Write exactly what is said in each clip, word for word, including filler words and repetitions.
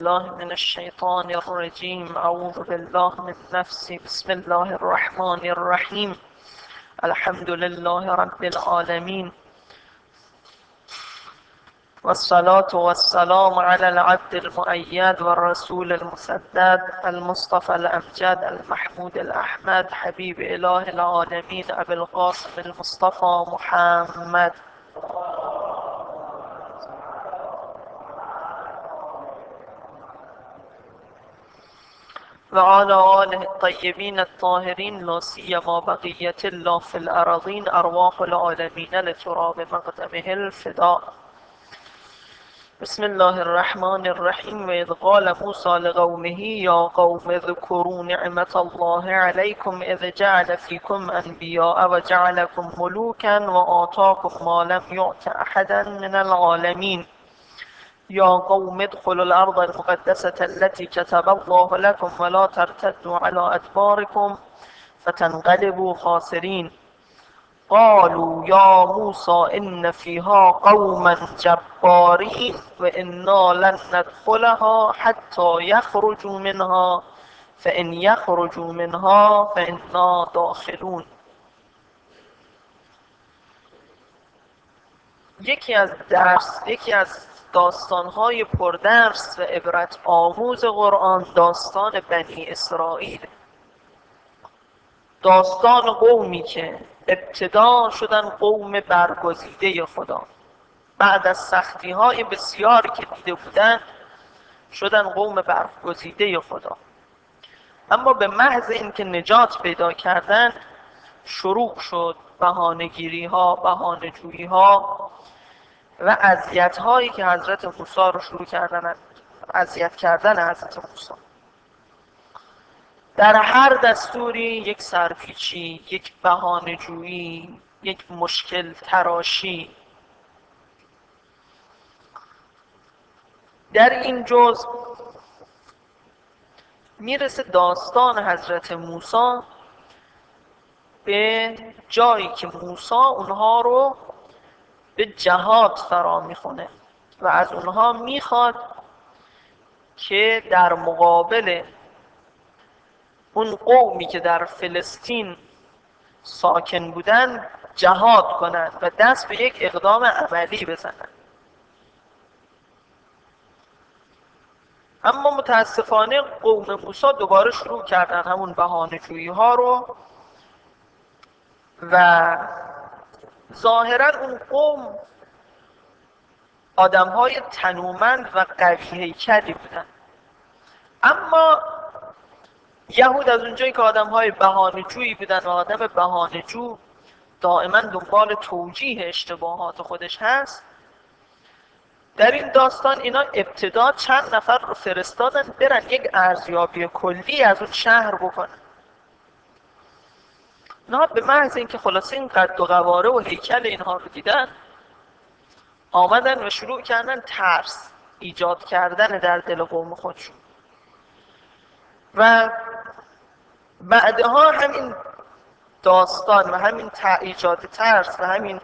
الله من الشيطان الرجيم. أعوذ بالله من نفسي. بسم الله الرحمن الرحيم. الحمد لله رب العالمين، والصلاة والسلام على العبد المؤيد والرسول المسدد المصطفى الأمجد المحمود الأحمد حبيب إله العالمين أبي القاسم المصطفى محمد وعلى آله الطيبين الطاهرين، لا سيما بقية الله في الأراضين، أرواح العالمين لتراب مقدمه الفداء. بسم الله الرحمن الرحيم. وإذ قال موسى لقومه يا قوم اذكروا نعمة الله عليكم إذ جعل فيكم أنبياء وجعلكم ملوكا وآتاكم ما لم يؤت أحدا من العالمين. يا قوم ادخلوا الأرض المقدسة التي كتب الله لكم ولا ترتدوا على أدباركم فتنقلبوا خاسرين. قالوا يا موسى إن فيها قوما جبارين وإنا لن ندخلها حتى يخرجوا منها فإن يخرجوا منها فإنا داخلون. یکی از درس یکی از داستان‌های پردرس و عبرت آموز قرآن داستان بنی اسرائیل، داستان قومی که ابتدا شدن قوم برگزیده خدا، بعد از سختی‌های بسیاری که دیده بودن شدن قوم برگزیده خدا، اما به محض اینکه نجات پیدا کردن شروع شد بهانه‌گیری‌ها، بهانه‌جویی‌ها و اذیت‌هایی که حضرت موسی رو شروع کردن، اذیت کردن حضرت موسی. در هر دستوری یک سرپیچی، یک بهانه‌جویی، یک مشکل تراشی. در این جزء میرسه داستان حضرت موسی به جایی که موسی اونها رو به جهاد فرا میخونه و از اونها میخواد که در مقابل اون قومی که در فلسطین ساکن بودن جهاد کنند و دست به یک اقدام عملی بزنند. اما متاسفانه قوم موسی دوباره شروع کردن همون بهانه‌جویی ها رو و ظاهرا اون قوم آدم های تنومند و قوی هیکلی بودن، اما یهود از اونجایی که آدم های بهانه‌جویی بودن و آدم بهانه‌جو دائما دنبال توجیه اشتباهات خودش هست، در این داستان اینا ابتدا چند نفر رو فرستادن برن یک ارزیابی کلی از اون شهر بکنن. اینا به محض اینکه خلاصه این قد و قواره و هیکل اینها رو دیدن آمدن و شروع کردن ترس ایجاد کردن در دل قوم خودشون و بعدها همین داستان و همین ایجاد ترس و همین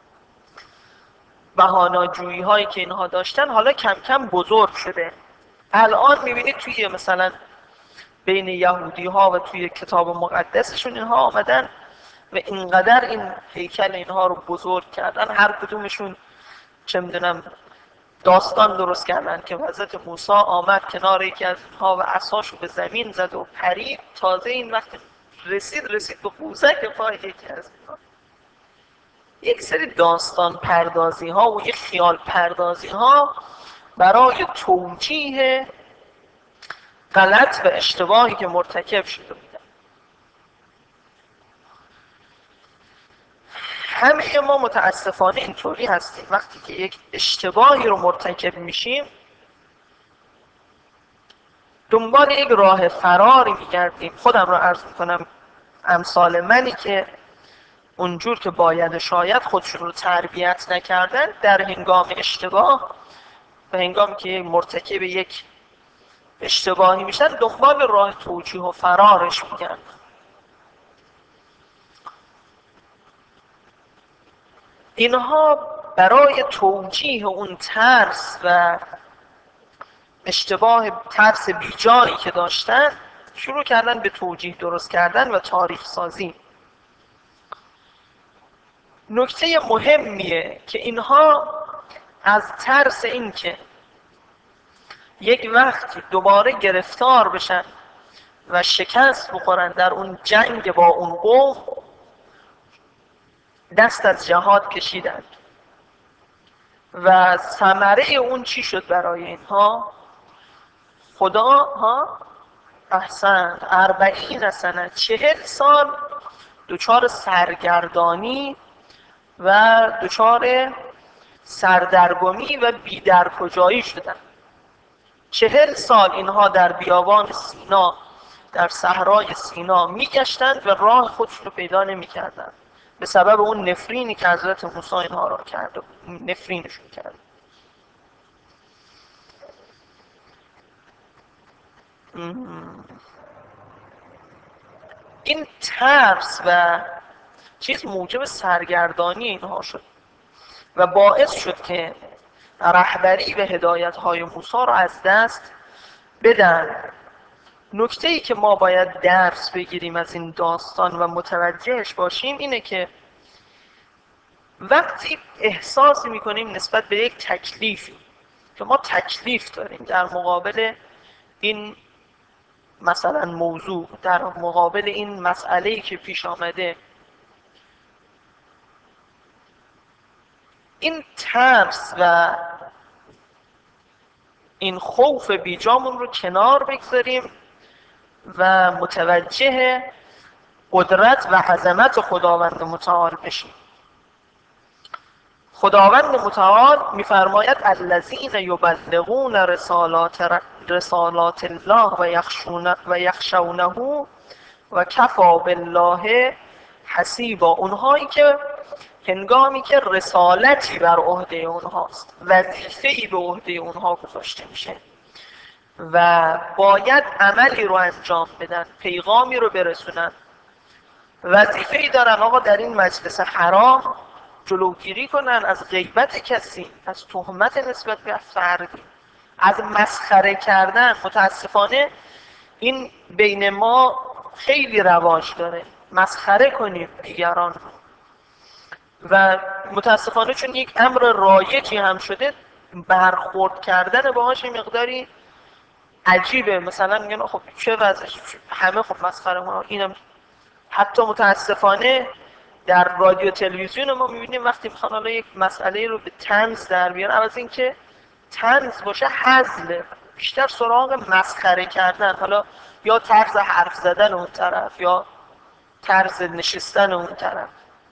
بهانه‌جویی هایی که اینها داشتن حالا کم کم بزرگ شده. الان میبینید توی مثلا بین یهودی ها و توی کتاب مقدسشون اینها آمدن و اینقدر این هیکل اینها رو بزرگ کردن، هر کدومشون چه میدونم داستان درست کردن که حضرت موسی آمد کنار یکی از اینها و عصاشو به زمین زد و پرید، تازه این وقت رسید رسید به قوزک پای یکی از اینها. یک سری داستان پردازی ها و یک خیال پردازی ها برای توجیه غلط و اشتباهی که مرتکب شده بودن. همه ما متاسفانه اینطوری هستیم، وقتی که یک اشتباهی رو مرتکب میشیم دنبال یک راه فراری میگردیم. خودم رو عرض میکنم، امثال منی که اونجور که باید شاید خودشون رو تربیت نکردن، در هنگام اشتباه و هنگامی که مرتکب یک اشتباهی میشن دنبال راه توجیه و فرارش میگن. اینها برای توجیه اون ترس و اشتباه ترس بیجایی که داشتن شروع کردن به توجیه درست کردن و تاریخ سازی. نکته مهمیه که اینها از ترس این که یک وقتی دوباره گرفتار بشن و شکست بخورن در اون جنگ با اون قوم دست از جهاد کشیدند و ثمره اون چی شد برای اینها؟ خدا ها احسن اربعین سنه چهل سال دچار سرگردانی و دچار سردرگمی و بیدرکجایی شدن. چهل سال اینها در بیابان سینا در صحرای سینا میگشتند و راه خودشون رو پیدا نمیکردند به سبب اون نفرینی که حضرت موسی اینها را کرده، نفرینشون کرد. این ترس و چیز موجب سرگردانی اینها شد و باعث شد که رهبری به هدایت‌های موسی را از دست بدن. نکته‌ای که ما باید درس بگیریم از این داستان و متوجهش باشیم اینه که وقتی احساس می‌کنیم نسبت به یک تکلیفی که ما تکلیف داریم در مقابل این مثلا موضوع، در مقابل این مسئله‌ای که پیش آمده، این ترس و این خوف بیجامون رو کنار بگذاریم و متوجه قدرت و عظمت خداوند متعال بشیم. خداوند متعال می‌فرماید الذین یبلغون رسالات رسالات الله و یخشون و یخشونه و کفی بالله حسیبا. اونهایی که هنگامی که رسالتی بر عهده اونهاست، وظیفه‌ای به عهده اونها گذاشته میشه و باید عملی رو انجام بدن، پیغامی رو برسونن، وظیفه‌ای دارن آقا در این مجلس حرام جلوگیری کنن از غیبت کسی، از تهمت نسبت به فردی، از مسخره کردن. متاسفانه این بین ما خیلی رواج داره، مسخره کنیم دیگران و متاسفانه چون یک امر رایجی هم شده برخورد کردن باهاش مقداری عجیبه. مثلا میگن خب چه وضعش، همه خب مسخره ما اینم. حتی متاسفانه در رادیو تلویزیون ما میبینیم وقتی میخوان حالا یک مسئله رو به طنز در بیارن، عوض این که طنز باشه هزله، بیشتر سراغ مسخره کردن، حالا یا طرز حرف زدن اون طرف یا طرز نشستن اون طرف.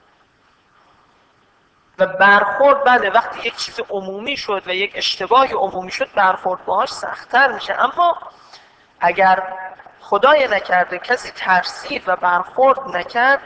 و برخورد بله وقتی یک چیز عمومی شد و یک اشتباه عمومی شد برخورد باهاش سخت‌تر میشه، اما اگر خدای نکرده کسی ترسید و برخورد نکرد،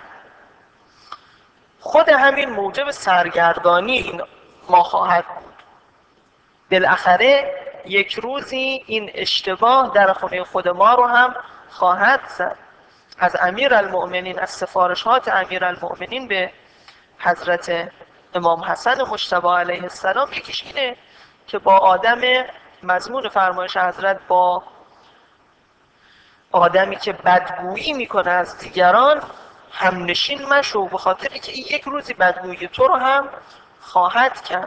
خود همین موجب سرگردانی ما خواهد بود. بالاخره یک روزی این اشتباه در خونه خود ما رو هم خواهد زد. از امیرالمؤمنین، از سفارشات امیرالمؤمنین به حضرت امام حسن مجتبی علیه السلام یکیش اینه که با آدم، مضمون فرمایش حضرت، با آدمی که بدگویی میکنه از دیگران همنشین مشو، به خاطر که این یک روزی بدگویی تو رو هم خواهد کرد.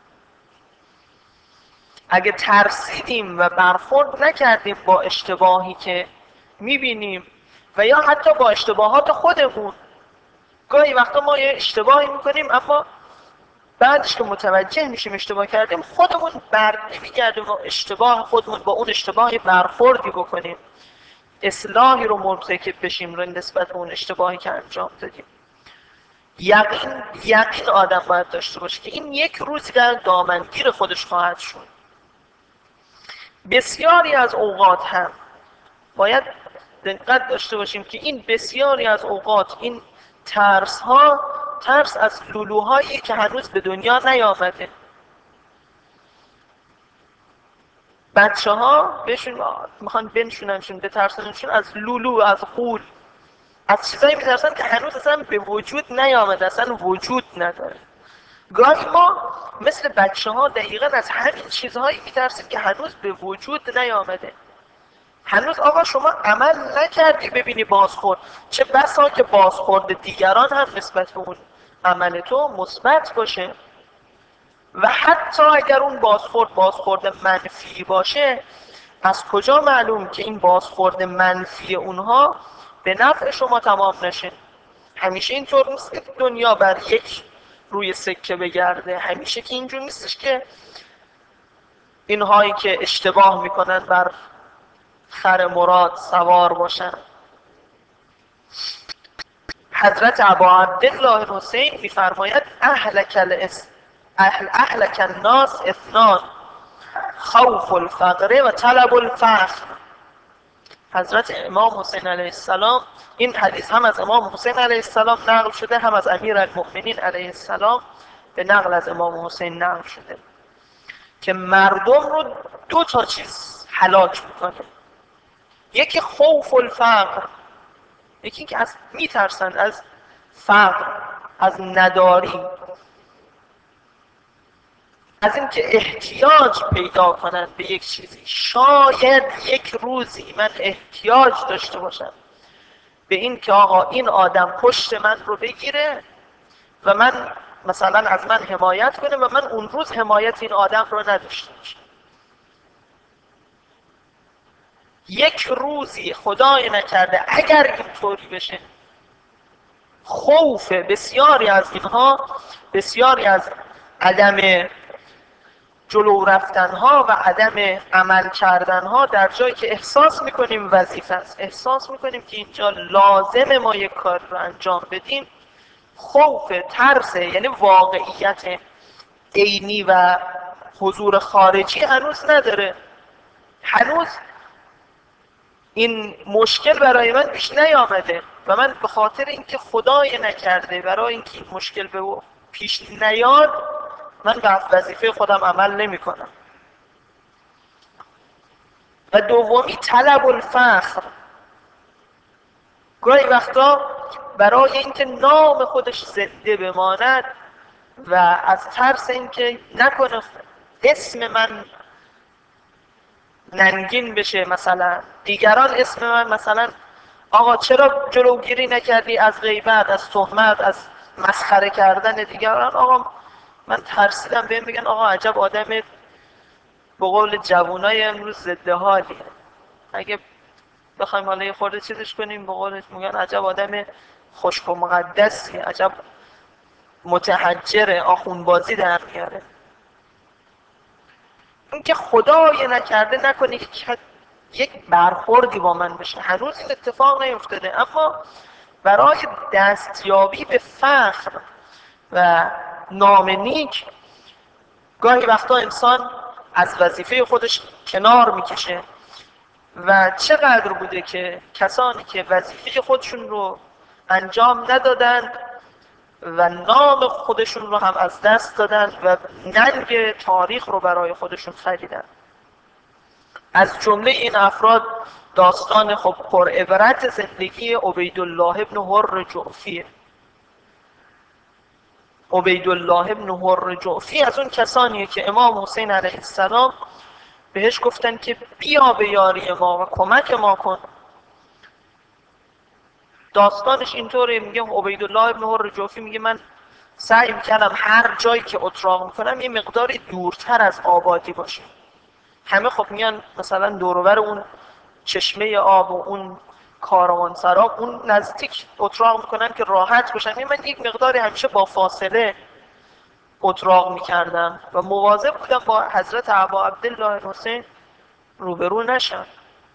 اگه ترسیدیم و برخورد نکردیم با اشتباهی که میبینیم و یا حتی با اشتباهات خودمون، گاهی وقتا ما یه اشتباهی میکنیم اما بعدش که متوجه میشیم اشتباه کردیم خودمون بر نمیگردیم و اشتباه خودمون با اون اشتباهی برخوردی بکنیم، اصلاحی رو مرتکب بشیم رو نسبت به اون اشتباهی که انجام دادیم. یقین یقین آدم باید داشته باشه که این یک روزی در دامنگیر خودش خواهد شد. بسیاری از اوقات هم باید دقت داشته باشیم که این بسیاری از اوقات این ترس ها ترس از لولوهایی که هنوز به دنیا نیامده. بچه ها بهشون میخوان بنشوننشون، بترسنشون از لولو، از غول، از چیزایی میترسن که هنوز اصلا به وجود نیامده، اصلا وجود نداره. گاهی ما مثل بچه ها دقیقا از همین چیزهایی میترسیم که هنوز به وجود نیامده. هنوز آقا شما عمل نکردی ببینی بازخورد، چه بسا که بازخورد دیگران هم نسبت به اون عمل تو مثبت باشه. و حتی اگر اون بازخورد بازخورد منفی باشه، از کجا معلوم که این بازخورد منفی اونها به نفع شما تمام نشه؟ همیشه اینطور نیست که دنیا بر یک روی سکه بگرده. همیشه که اینجور نیستش که اینهایی که اشتباه میکنن بر خر مراد سوار باشن. حضرت ابا عبدالله حسین میفرماید اهلک الاس اهل اهلک الناس اثنان، خوف الفقر و طلب الفخر. حضرت امام حسین علیه السلام، این حدیث هم از امام حسین علیه السلام نقل شده، هم از امیرالمؤمنین علیه السلام به نقل از امام حسین نقل شده، که مردم رو دو تا چیز هلاک میکنه. یکی خوف الفقر، یکی که از میترسن از فقر، از نداری، از اینکه احتیاج پیدا کنن به یک چیزی. شاید یک روزی من احتیاج داشته باشم به این که آقا این آدم پشت من رو بگیره و من مثلا از من حمایت کنه و من اون روز حمایت این آدم رو نداشته باشم. یک روزی خدای نکرده اگر اینطوری بشه، خوف بسیاری از اینها، بسیاری از عدم جلو رفتنها و عدم عمل کردنها در جایی که احساس میکنیم وظیفه است، احساس میکنیم که اینجا لازم ما یک کار رو انجام بدیم، خوف، ترس، یعنی واقعیت عینی و حضور خارجی هنوز نداره. هنوز این مشکل برای من پیش نیامده و من به خاطر اینکه خدای نکرده برای اینکه این مشکل به پیش نیاد، من به وظیفه خودم عمل نمی کنم. و دومی طلب الفخر. گاهی وقتا برای اینکه نام خودش زنده بماند و از ترس اینکه نکنه اسم من ننگین بشه، مثلا دیگران اسم من، مثلا آقا چرا جلوگیری نکردی از غیبت، از تهمت، از مسخره کردن دیگران؟ آقا من ترسیدم بهم بگن آقا عجب آدم به قول جوانای امروز ضد حالی. اگه بخوایم حالا یه خورده چیزش کنیم، به قولش میگن عجب آدم خشک و مقدسی، عجب متحجره، آخونبازی در میاره. این که خدای نکرده نکنه که یک برخوردی با من بشه، هنوز این اتفاق نیفتاده، اما برای دستیابی به فخر و نام نیک گاهی وقتا انسان از وظیفه خودش کنار میکشه. و چقدر بوده که کسانی که وظیفه خودشون رو انجام ندادند و نام خودشون رو هم از دست دادن و ننگ تاریخ رو برای خودشون خریدن. از جمله این افراد داستان خب پرعبرت زندگی عبیدالله ابن حر جعفی. عبیدالله ابن حر جعفی از اون کسانیه که امام حسین علیه السلام بهش گفتن که بیا به یاری ما و کمک ما کن. داستانش اینطوره، میگه عبیدالله ابن حر جعفی میگه من سعی میکردم هر جایی که اتراق میکنم یه مقداری دورتر از آبادی باشه. همه خب میان مثلا دوروبر اون چشمه آب و اون کاروانسرا اون نزدیک اتراق میکنن که راحت باشن. من یک مقداری همیشه با فاصله اتراق میکردم و مواظب بودم با حضرت ابا عبدالله حسین روبرو نشم.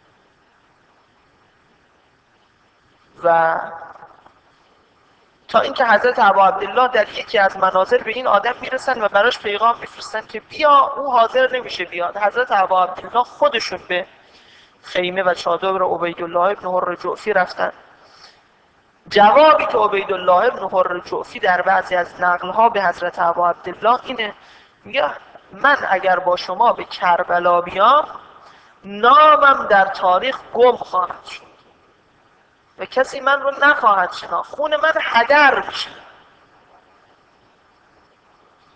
و تا اینکه حضرت ابا عبدالله در یکی از مناظر به این آدم میرسن و براش پیغام میفرستن که بیا، او حاضر نمیشه بیاد. حضرت ابا عبدالله خودشون به خیمه و چادر عبیدالله ابن حر جعفی رفتن. جوابی که عبیدالله ابن حر جعفی در بعضی از نقلها به حضرت ابا عبدالله اینه، میگه من اگر با شما به کربلا بیام نامم در تاریخ گم خواهد شد و کسی من رو نخواهد شناخت، خون من هدر میشه.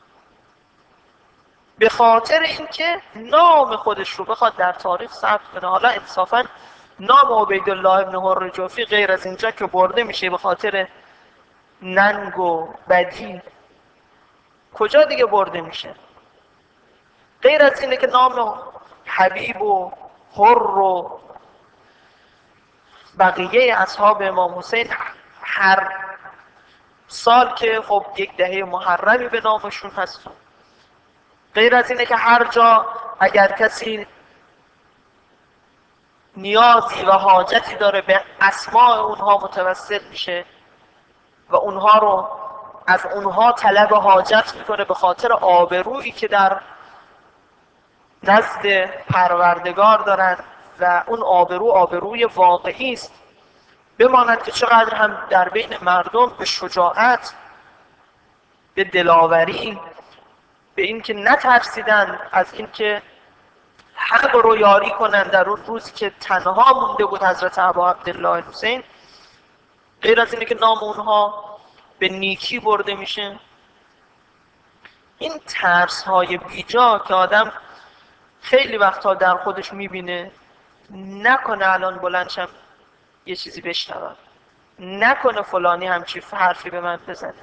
به خاطر اینکه نام خودش رو بخواد در تاریخ ثبت کنه. حالا انصافا نام عبیدالله ابن حر جوفی غیر از اینجا که برده میشه به خاطر ننگ و بدی، کجا دیگه برده میشه؟ غیر از اینه که نام حبیب و حر و بقیه اصحاب امام حسین هر سال که خب یک دهه محرمی به نامشون هست، غیر از اینه که هر جا اگر کسی نیازی و حاجتی داره به اسماء اونها متوسل میشه و اونها رو از اونها طلب حاجت میکنه به خاطر آبرویی که در نزد پروردگار دارن و اون آبرو آبروی واقعی است. بماند که چقدر هم در بین مردم به شجاعت، به دلاوری، به اینکه نترسیدن از اینکه حق رو یاری کنن در اون روزی که تنها مونده بود حضرت ابا عبدالله حسین. غیر از اینه که نام اونها به نیکی برده میشه. این ترس های بیجا که آدم خیلی وقتا در خودش میبینه، نکنه الان بلندشم یه چیزی بشنوم، نکنه فلانی همچی حرفی به من بزنه.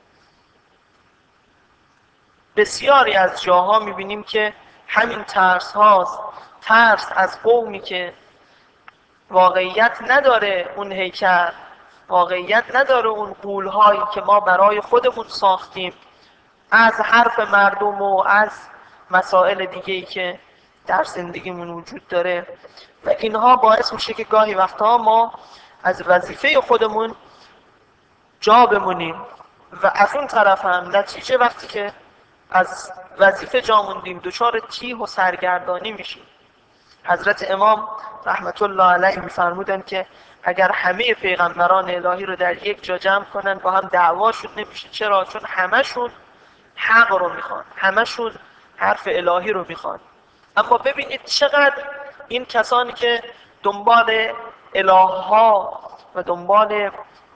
بسیاری از جاها میبینیم که همین ترس هاست. ترس از قومی که واقعیت نداره، اون هیکل واقعیت نداره، اون قول هایی که ما برای خودمون ساختیم از حرف مردم و از مسائل دیگه‌ای که در زندگیمون وجود داره، و اینها باعث میشه که گاهی وقتها ما از وظیفه خودمون جا بمونیم و از اون طرف هم نتیجه وقتی که از وظیفه جا موندیم دچار تیه و سرگردانی میشیم. حضرت امام رحمت الله علیه میفرمودن که اگر همه پیغمبران الهی رو در یک جا جمع کنن با هم دعواشون نمیشه. چرا؟ چون همشون حق رو میخوان، همشون حرف الهی رو میخوان. اما ببینید چقدر این کسانی که دنبال الهها و دنبال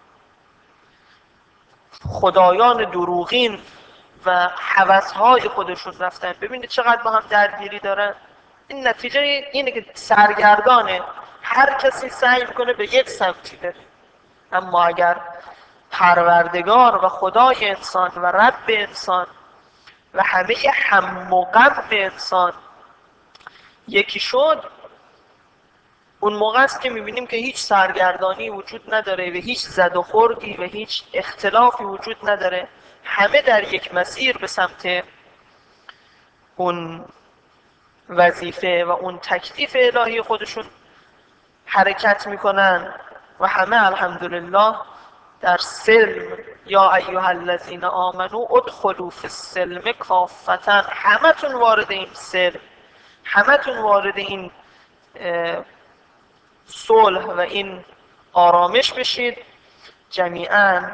خدایان دروغین و هوس‌های خودشون رفتن، ببینید چقدر با هم درگیری دارن. این نتیجه اینه که سرگردانه، هر کسی سعی میکنه به یک سمتی بره. اما اگر پروردگار و خدای انسان و رب انسان و همه هم و غم انسان یکی شد، اون موقع است که میبینیم که هیچ سرگردانی وجود نداره و هیچ زد و خوردی و هیچ اختلافی وجود نداره. همه در یک مسیر به سمت اون وظیفه و اون تکلیف الهی خودشون حرکت میکنن و همه الحمدلله در سلم. یا ایها الذین آمنوا ادخلوا فی السلم کافة، همه تون وارد این سلم، همه تون وارد این صلح و این آرامش بشید جمیعا.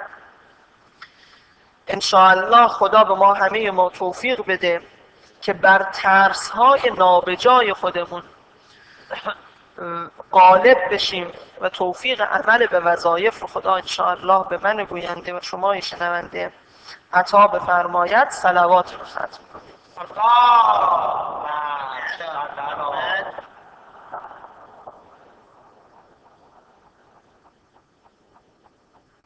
انشاءالله خدا به ما همه ما توفیق بده که بر ترس های نابجای خودمون غالب بشیم و توفیق عمل به وظایف رو خدا انشاءالله به من گوینده و شما شنونده عطا بفرماید. صلوات رو ختم کنیم.